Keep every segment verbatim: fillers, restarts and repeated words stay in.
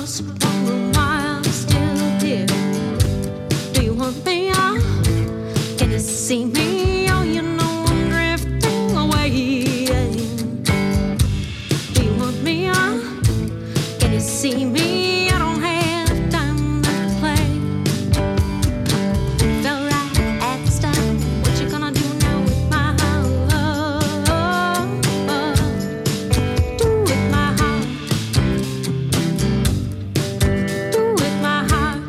just wonder why I'm still here. Do you want me on? Can you see me? Oh, you know I'm drifting away. Do you want me on? Can you see me? I don't have time to play. Fell right at the start. What you gonna do now with my heart? Do with my heart. Do with my heart.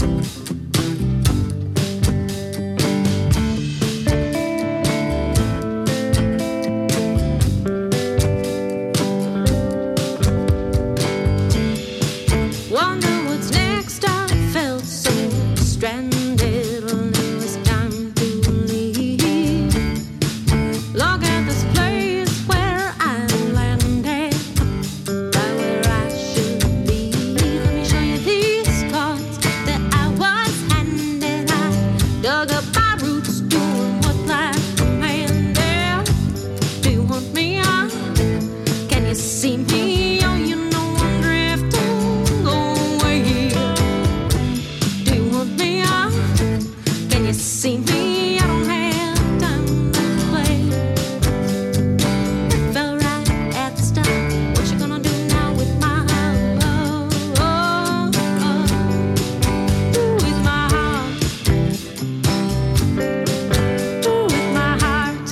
Wonder what's next. I felt so stranded when it was time to leave. Look at this place where I landed, right where I should be. Let me show you these cards that I was handed. I dug up my roots, doing what life commanded. Do you want me on? Can you see me? Oh, you know I'm drifting away. Do you want me on? Can you see me? I don't have time to play. Fell right at the start. What you gonna do now with my heart? Do with my heart. Do with my heart.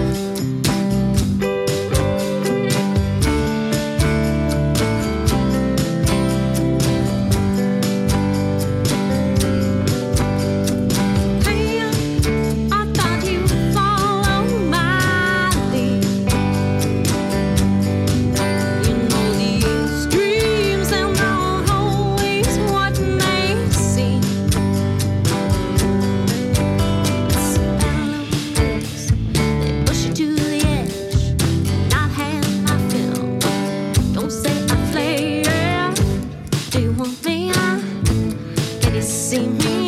Hey, I thought you'd follow my lead. You know these dreams, they're not always what they seem. It's a battle of words. They push you to the edge. Not have my fill. Don't say I flare. Do you want me on? Can you see me?